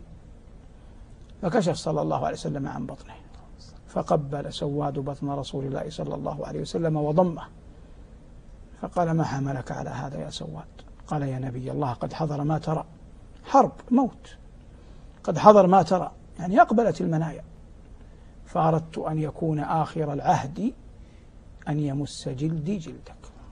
فكشف صلى الله عليه وسلم عن بطنه، فقبل سواد بطن رسول الله صلى الله عليه وسلم وضمه، فقال: ما حملك على هذا يا سواد؟ قال: يا نبي الله، قد حضر ما ترى، حرب موت، قد حضر ما ترى، يعني أقبلت المنايا، فأردت أن يكون آخر العهد أن يمس جلدي جلدك.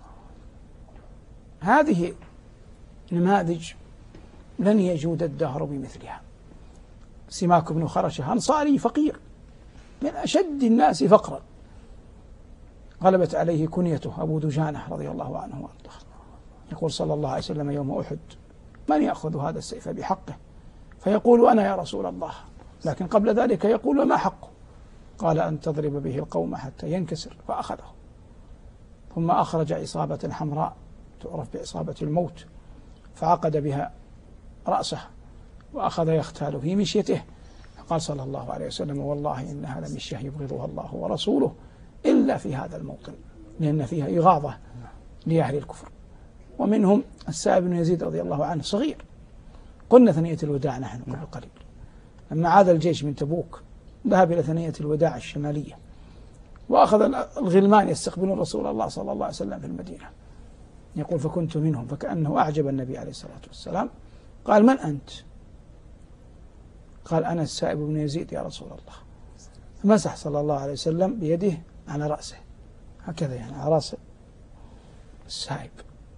هذه نماذج لن يجود الدهر بمثلها. سماك بن خرشة أنصاري فقير من أشد الناس فقرا، غلبت عليه كنيته أبو دجانة رضي الله عنه وأرضاه. يقول صلى الله عليه وسلم يوم أحد: من يأخذ هذا السيف بحقه؟ فيقول: أنا يا رسول الله. لكن قبل ذلك يقول: وما حقه؟ قال: أن تضرب به القوم حتى ينكسر. فأخذه، ثم أخرج عصابة حمراء تعرف بعصابة الموت، فعقد بها رأسه وأخذ يختال في مشيته. قال صلى الله عليه وسلم: والله إنها لمشية يبغضها الله ورسوله إلا في هذا الموطن، لأن فيها إغاظة لأهل الكفر. ومنهم السائب بن يزيد رضي الله عنه، صغير، قلنا ثنية الوداع نحن قبل قليل، لما عاد الجيش من تبوك ذهب إلى ثنية الوداع الشمالية، وأخذ الغلمان يستقبلون رسول الله صلى الله عليه وسلم في المدينة. يقول: فكنت منهم، فكأنه أعجب النبي عليه الصلاة والسلام. قال: من أنت؟ قال: أنا السائب بن يزيد يا رسول الله. فمسح صلى الله عليه وسلم بيده على رأسه هكذا، يعني على رأس السائب،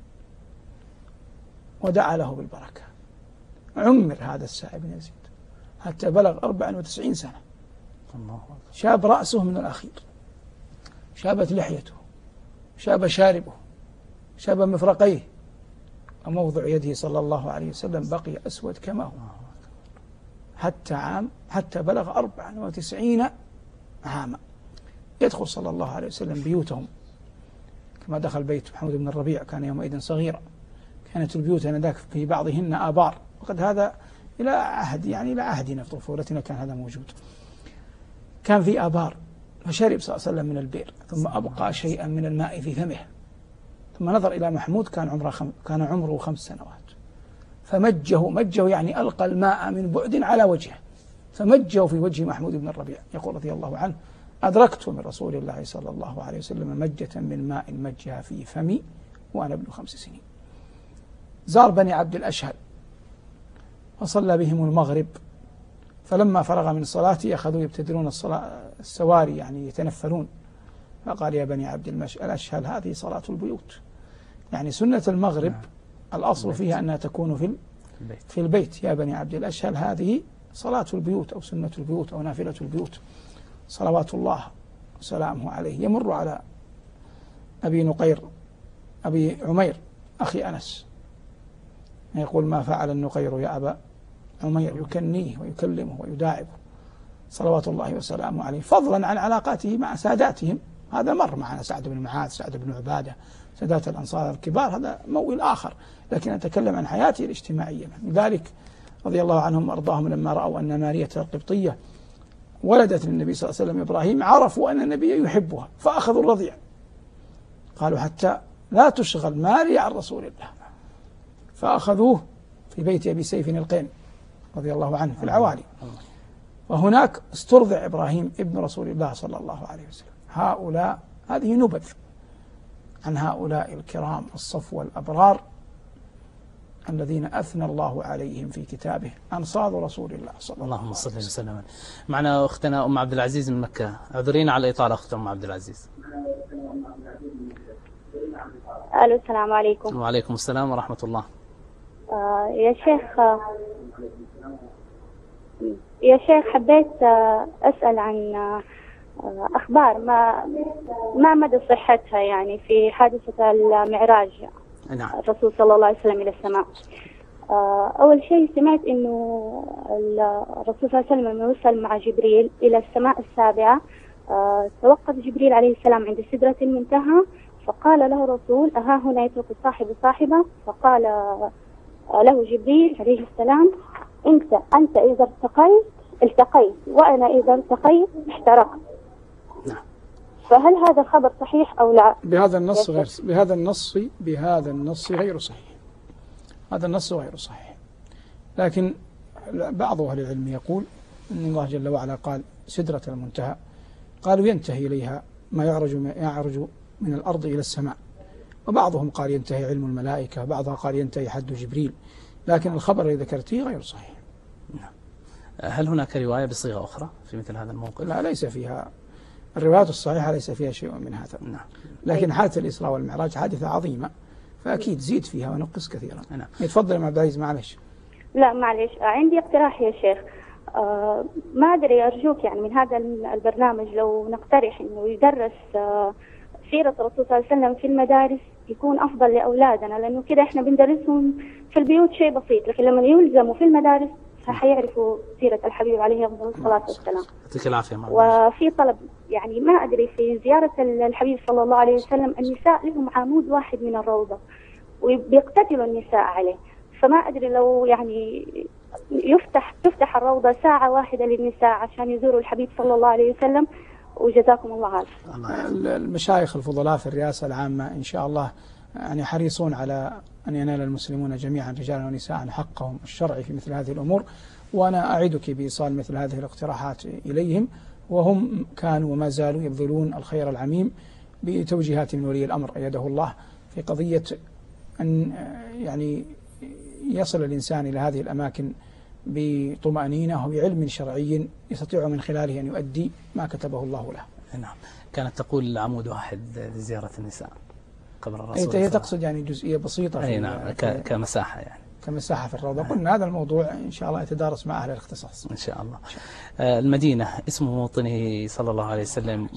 ودعا له بالبركة. عمر هذا السائب بن يزيد حتى بلغ أربع وتسعين سنة، شاب رأسه من الأخير، شابت لحيته، شاب شاربه، شاب مفرقيه، وموضع يده صلى الله عليه وسلم بقي أسود كما هو حتى عام حتى بلغ أربع وتسعين عاما. يدخل صلى الله عليه وسلم بيوتهم كما دخل بيت محمود بن الربيع، كان يومئذ صغيرا، كانت البيوت آنذاك في بعضهن آبار، وقد هذا إلى عهد يعني إلى عهدنا في طفولتنا كان هذا موجود. كان في آبار فشرب صلى الله عليه وسلم من البئر ثم أبقى شيئا من الماء في فمه، ثم نظر إلى محمود كان عمره خم كان عمره خمس سنوات فمجه مجه يعني ألقى الماء من بعد على وجهه فمجه في وجه محمود بن الربيع. يقول رضي الله عنه: أدركت من رسول الله صلى الله عليه وسلم مجة من ماء مجها في فمي وأنا ابن خمس سنين. زار بني عبد الأشهل وصلى بهم المغرب، فلما فرغ من صلاته أخذوا يبتدرون الصلاة السواري يعني يتنفلون، فقال: يا بني عبد الأشهل هذه صلاة البيوت، يعني سنة المغرب الأصل فيها أنها تكون في في البيت. يا بني عبد الأشهل هذه صلاة البيوت أو سنة البيوت أو نافلة البيوت صلوات الله وسلامه عليه. يمر على أبي نقير أبي عمير أخي أنس يقول: ما فعل النقير يا أبا عمير، يكنيه ويكلمه ويداعبه صلوات الله وسلامه عليه، فضلا عن علاقاته مع ساداتهم. هذا مر معنا سعد بن معاذ، سعد بن عبادة، سادات الأنصار الكبار، هذا موئل آخر، لكن أتكلم عن حياته الاجتماعية. لذلك رضي الله عنهم وأرضاهم لما رأوا أن مارية القبطية ولدت للنبي صلى الله عليه وسلم إبراهيم عرفوا أن النبي يحبها فأخذوا الرضيع، قالوا حتى لا تشغل ماريا عن رسول الله، فأخذوه في بيت أبي سيف القين رضي الله عنه في العوالي، وهناك استرضع إبراهيم ابن رسول الله صلى الله عليه وسلم. هؤلاء هذه نبذ عن هؤلاء الكرام الصفوة الأبرار الذين أثنى الله عليهم في كتابه أنصار رسول الله صلى الله عليه وسلم. اللهم صل وسلم. معنا أختنا أم عبد العزيز من مكة، اعذرينا على الإطالة أخت أم عبد العزيز. ألو، السلام عليكم. وعليكم السلام ورحمة الله. آه يا شيخ آه يا شيخ حبيت آه أسأل عن آه أخبار ما ما مدى صحتها يعني في حادثة المعراج. نعم. الرسول صلى الله عليه وسلم إلى السماء. آه أول شيء سمعت إنه الرسول صلى الله عليه وسلم لما وصل مع جبريل إلى السماء السابعة آه توقف جبريل عليه السلام عند سدرة المنتهى، فقال له الرسول: أها هنا يترك الصاحب صاحبه؟ فقال له جبريل عليه السلام: أنت أنت إذا ارتقيت التقيت وأنا إذا التقيت احترقت. نعم. فهل هذا خبر صحيح أو لا؟ بهذا النص غير بهذا النص بهذا النص غير صحيح. هذا النص غير صحيح، لكن بعض أهل العلم يقول أن الله جل وعلا قال سدرة المنتهى، قالوا ينتهي إليها ما يعرج ما يعرج من الأرض إلى السماء، وبعضهم قال ينتهي علم الملائكة، وبعضها قال ينتهي حد جبريل، لكن الخبر الذي ذكرته غير صحيح. نعم. هل هناك رواية بصيغة أخرى في مثل هذا الموقف؟ لا، ليس فيها. الروايات الصحيحة ليس فيها شيء من هذا. نعم. لكن حادثة الإسراء والمعراج حادثة عظيمة، فأكيد زيد فيها ونقص كثيرا. نعم. يتفضل يا عبد العزيز. معلش. لا معلش، عندي اقتراح يا شيخ. آه ما أدري، أرجوك يعني من هذا البرنامج لو نقترح إنه يدرس آه سيرة الرسول صلى الله عليه وسلم في المدارس يكون أفضل لأولادنا، لأنه كده إحنا بندرسهم في البيوت شيء بسيط، لكن لما يلزموا في المدارس فحيعرفوا سيرة الحبيب عليه أفضل الصلاة والسلام. يعطيك العافية. وفي طلب يعني ما أدري، في زيارة الحبيب صلى الله عليه وسلم النساء لهم عمود واحد من الروضة وبيقتتلوا النساء عليه، فما أدري لو يعني يفتح تفتح الروضة ساعة واحدة للنساء عشان يزوروا الحبيب صلى الله عليه وسلم. وجزاكم الله عافية. المشايخ الفضلاء في الرئاسة العامة إن شاء الله يعني حريصون على أن ينال المسلمون جميعا رجالا ونساء حقهم الشرعي في مثل هذه الأمور، وأنا أعدك بإيصال مثل هذه الاقتراحات إليهم، وهم كانوا وما زالوا يبذلون الخير العميم بتوجيهات من ولي الأمر أيده الله في قضية أن يعني يصل الإنسان إلى هذه الأماكن بطمأنينة وبعلم شرعي يستطيع من خلاله أن يؤدي ما كتبه الله له. نعم. كانت تقول عمود واحد لزيارة النساء قبر الرسول. هي تقصد يعني جزئية بسيطة. أي نعم، كمساحة يعني. كمساحة في الروضة. قلنا هذا الموضوع إن شاء الله يتدارس مع أهل الاختصاص. إن شاء الله. آه المدينة اسم موطنه صلى الله عليه وسلم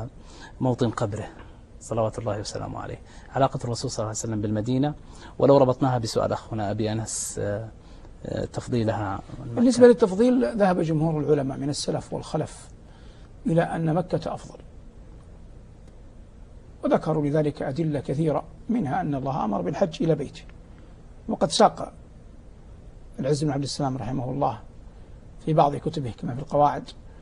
وموطن قبره صلوات الله وسلامه عليه، علاقة الرسول صلى الله عليه وسلم بالمدينة، ولو ربطناها بسؤال أخونا أبي أنس آه تفضيلها. بالنسبة للتفضيل ذهب جمهور العلماء من السلف والخلف إلى أن مكة أفضل، وذكروا لذلك أدلة كثيرة، منها أن الله أمر بالحج إلى بيته، وقد ساق العز بن عبد السلام رحمه الله في بعض كتبه كما في القواعد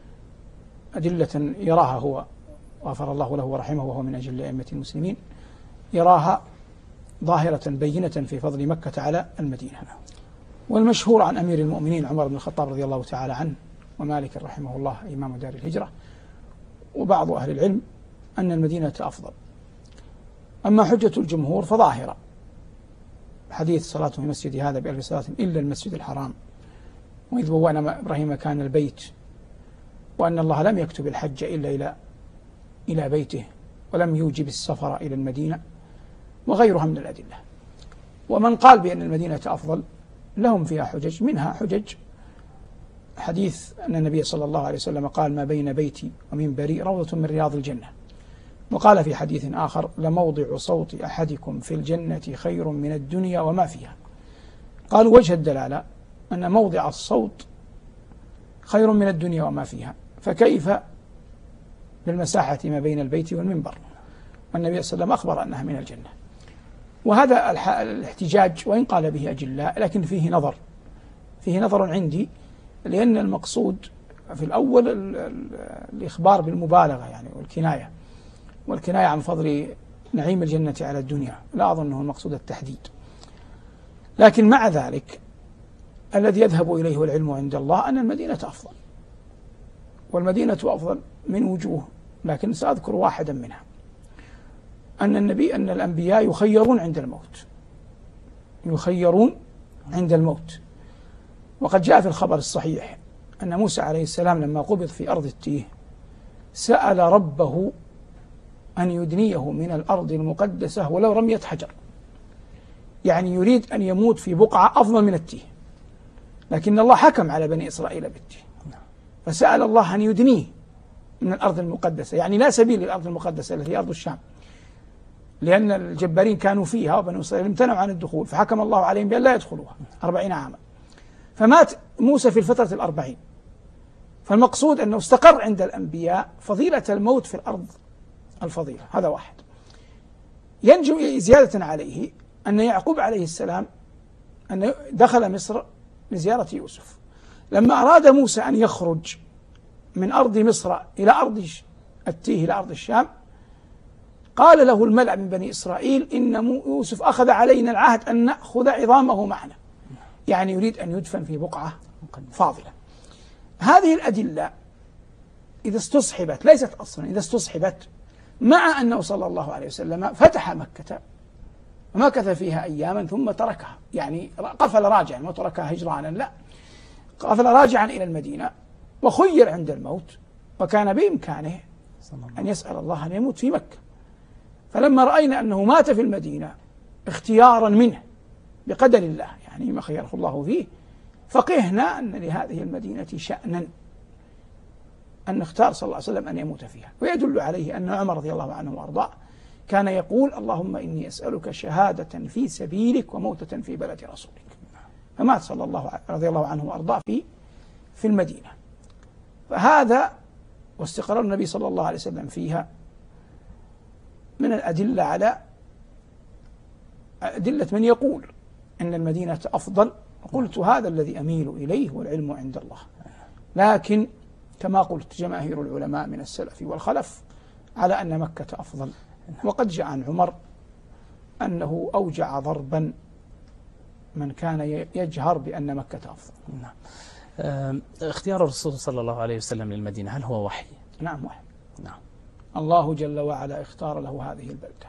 أدلة يراها هو غفر الله له ورحمه وهو من أجل أئمة المسلمين، يراها ظاهرة بينة في فضل مكة على المدينة. والمشهور عن أمير المؤمنين عمر بن الخطاب رضي الله تعالى عنه ومالك رحمه الله إمام دار الهجرة وبعض أهل العلم أن المدينة أفضل. أما حجة الجمهور فظاهرة، حديث صلاة في مسجد هذا بألف صلاة إلا المسجد الحرام، وإذ بوأنا إبراهيم كان البيت، وأن الله لم يكتب الحج إلا إلى إلى بيته ولم يوجب السفر إلى المدينة، وغيرها من الأدلة. ومن قال بأن المدينة أفضل لهم فيها حجج، منها حجج حديث أن النبي صلى الله عليه وسلم قال ما بين بيتي ومنبري روضة من رياض الجنة، وقال في حديث آخر لموضع صوت أحدكم في الجنة خير من الدنيا وما فيها. قالوا وجه الدلالة أن موضع الصوت خير من الدنيا وما فيها، فكيف بالمساحة ما بين البيت والمنبر؟ والنبي صلى الله عليه وسلم أخبر أنها من الجنة. وهذا الاحتجاج وإن قال به أجلاء لكن فيه نظر فيه نظر عندي، لأن المقصود في الأول الإخبار بالمبالغة يعني والكناية والكناية عن فضل نعيم الجنة على الدنيا، لا أظنه المقصود التحديد. لكن مع ذلك الذي يذهب إليه العلم عند الله أن المدينة أفضل، والمدينة أفضل من وجوه، لكن سأذكر واحدا منها. أن النبي أن الأنبياء يخيرون عند الموت يخيرون عند الموت وقد جاء في الخبر الصحيح أن موسى عليه السلام لما قبض في أرض التيه سأل ربه أن يدنيه من الأرض المقدسة ولو رمية حجر، يعني يريد أن يموت في بقعة أفضل من التيه، لكن الله حكم على بني إسرائيل بالتيه، فسأل الله أن يدنيه من الأرض المقدسة، يعني لا سبيل للأرض المقدسة التي هي أرض الشام، لأن الجبارين كانوا فيها وبني إسرائيل امتنعوا عن الدخول، فحكم الله عليهم بأن لا يدخلوها أربعين عاما، فمات موسى في الفترة الأربعين. فالمقصود أنه استقر عند الأنبياء فضيلة الموت في الأرض الفضيلة. هذا واحد. ينجو زيادة عليه أن يعقوب عليه السلام أن دخل مصر لزيارة يوسف، لما أراد موسى أن يخرج من أرض مصر إلى أرض التيه إلى أرض الشام قال له الملأ من بني إسرائيل إن يوسف أخذ علينا العهد أن نأخذ عظامه معنا، يعني يريد أن يدفن في بقعة فاضلة. هذه الأدلة إذا استصحبت، ليست أصلا، إذا استصحبت مع أنه صلى الله عليه وسلم فتح مكة ومكث فيها أياما ثم تركها، يعني قفل راجعا ما تركها هجرانا، لا، قفل راجعا إلى المدينة وخير عند الموت، وكان بإمكانه أن يسأل الله أن يموت في مكة. فلما رأينا أنه مات في المدينة اختيارا منه بقدر الله، يعني ما خيره الله فيه، فقهنا أن لهذه المدينة شأنا أن اختار صلى الله عليه وسلم أن يموت فيها. ويدل عليه أن عمر رضي الله عنه وأرضاه كان يقول اللهم إني أسألك شهادة في سبيلك وموتة في بلد رسولك، فمات صلى الله رضي الله عنه وأرضاه في في المدينة. فهذا واستقرار النبي صلى الله عليه وسلم فيها من الأدلة على أدلة من يقول أن المدينة أفضل. قلت هذا الذي أميل إليه والعلم عند الله، لكن كما قلت جماهير العلماء من السلف والخلف على أن مكة أفضل. وقد جاء عن عمر أنه أوجع ضربا من كان يجهر بأن مكة أفضل. نعم. اختيار الرسول صلى الله عليه وسلم للمدينة هل هو وحي؟ نعم وحي. نعم. الله جل وعلا اختار له هذه البلدة،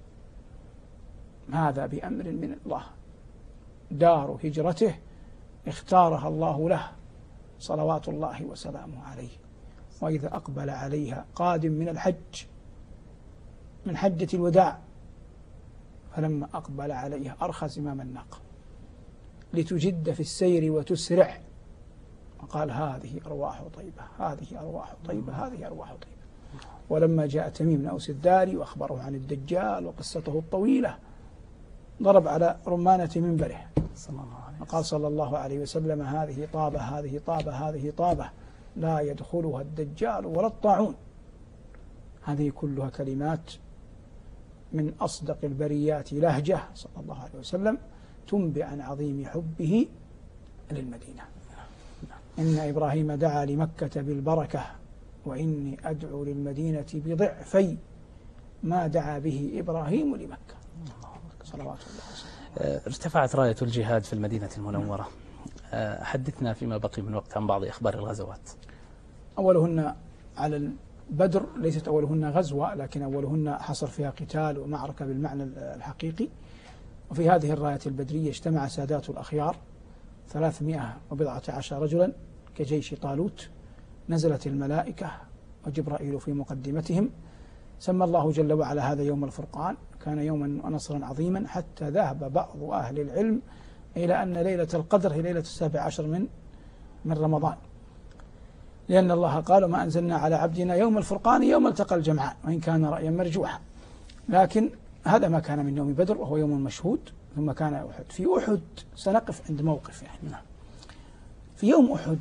هذا بأمر من الله، دار هجرته اختارها الله له صلوات الله وسلامه عليه. وإذا أقبل عليها قادم من الحج من حجة الوداع، فلما أقبل عليها أرخى زمام الناقة لتجد في السير وتسرع، وقال هذه أرواح طيبة هذه أرواح طيبة هذه أرواح طيبة. ولما جاء تميم بن أوس الداري وأخبره عن الدجال وقصته الطويلة ضرب على رمانة منبره وقال صلى الله عليه وسلم هذه طابة هذه طابة هذه طابة لا يدخلها الدجال ولا الطاعون. هذه كلها كلمات من أصدق البريات لهجة صلى الله عليه وسلم تنبئ عن عظيم حبه للمدينة. إن إبراهيم دعا لمكة بالبركة وإني أدعو للمدينة بضعفي ما دعا به إبراهيم لمكة صلوات الله وسلامه. ارتفعت راية الجهاد في المدينة المنورة. حدثنا فيما بقي من وقت عن بعض أخبار الغزوات. أولهن على البدر، ليست أولهن غزوة لكن أولهن حصل فيها قتال ومعركة بالمعنى الحقيقي. وفي هذه الراية البدرية اجتمع سادات الأخيار ثلاثمائة وبضعة عشر رجلا كجيش طالوت. نزلت الملائكة وجبرائيل في مقدمتهم. سمى الله جل وعلا هذا يوم الفرقان، كان يوما ونصرا عظيما، حتى ذهب بعض أهل العلم إلى أن ليلة القدر هي ليلة السابع عشر من من رمضان، لأن الله قال ما أنزلنا على عبدنا يوم الفرقان يوم التقى الجمعان، وإن كان رأيا مرجوحا. لكن هذا ما كان من يوم بدر وهو يوم مشهود. ثم كان أحد. في أحد سنقف عند موقف يعني. في يوم أحد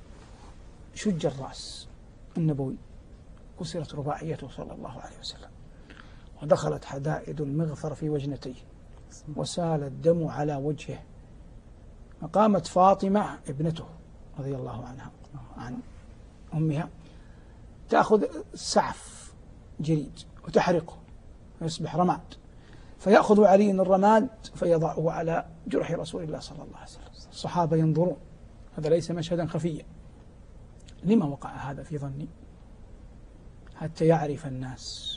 شج الرأس النبوي، كسرت رباعيته صلى الله عليه وسلم، ودخلت حدائد المغفر في وجنتيه، وسال الدم على وجهه. فقامت فاطمة ابنته رضي الله عنها عن أمها تأخذ سعف جريد وتحرقه فيصبح رماد، فيأخذ علي الرماد فيضعه على جرح رسول الله صلى الله عليه وسلم. الصحابة ينظرون، هذا ليس مشهدا خفيا. لما وقع هذا في ظني؟ حتى يعرف الناس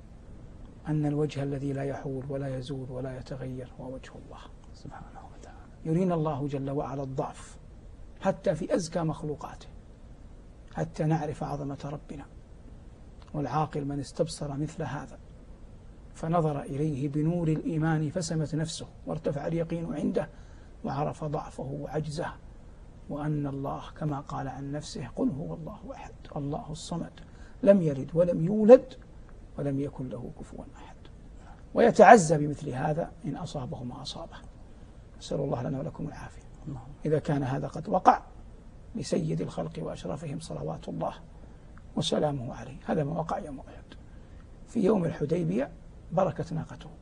أن الوجه الذي لا يحول ولا يزول ولا يتغير هو وجه الله سبحانه وتعالى. يرينا الله جل وعلا الضعف حتى في أزكى مخلوقاته، حتى نعرف عظمة ربنا. والعاقل من استبصر مثل هذا فنظر إليه بنور الإيمان فسمت نفسه وارتفع اليقين عنده، وعرف ضعفه وعجزه، وأن الله كما قال عن نفسه قل هو الله أحد الله الصمد لم يلد ولم يولد ولم يكن له كفوا أحد. ويتعزى بمثل هذا إن أصابه ما أصابه. نسأل الله لنا ولكم العافية. إذا كان هذا قد وقع لسيد الخلق وأشرفهم صلوات الله وسلامه عليه. هذا ما وقع يوم أحد. في يوم الحديبية بركت ناقته،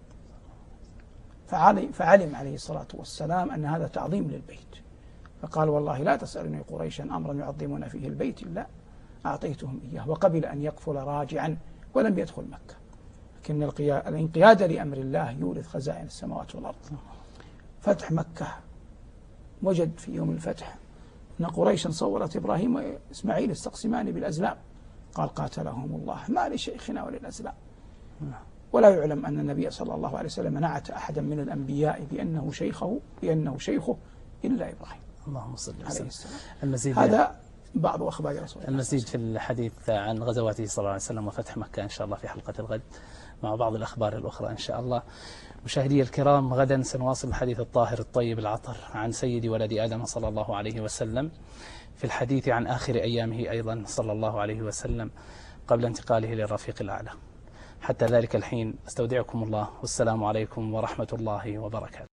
فعلم عليه الصلاة والسلام أن هذا تعظيم للبيت، فقال والله لا تسألني قريشا أمرا يعظمون فيه البيت إلا أعطيتهم إياه. وقبل أن يقفل راجعا ولم يدخل مكة، لكن الانقياد لأمر الله يورث خزائن السماوات والأرض. فتح مكة، وجد في يوم الفتح أن قريشا صورت إبراهيم وإسماعيل يستقسمان بالأزلام، قال قاتلهم الله ما لشيخنا وللأزلام. ولا يعلم أن النبي صلى الله عليه وسلم نعت أحدا من الأنبياء بأنه شيخه بأنه شيخه إلا إبراهيم اللهم صل عليه وسلم. السلام. هذا بعض أخبار رسول الله. المزيد في الحديث عن غزواته صلى الله عليه وسلم وفتح مكة إن شاء الله في حلقة الغد مع بعض الأخبار الأخرى إن شاء الله. مشاهدي الكرام، غدا سنواصل الحديث الطاهر الطيب العطر عن سيد ولد آدم صلى الله عليه وسلم، في الحديث عن آخر أيامه أيضا صلى الله عليه وسلم قبل انتقاله للرفيق الأعلى. حتى ذلك الحين استودعكم الله، والسلام عليكم ورحمة الله وبركاته.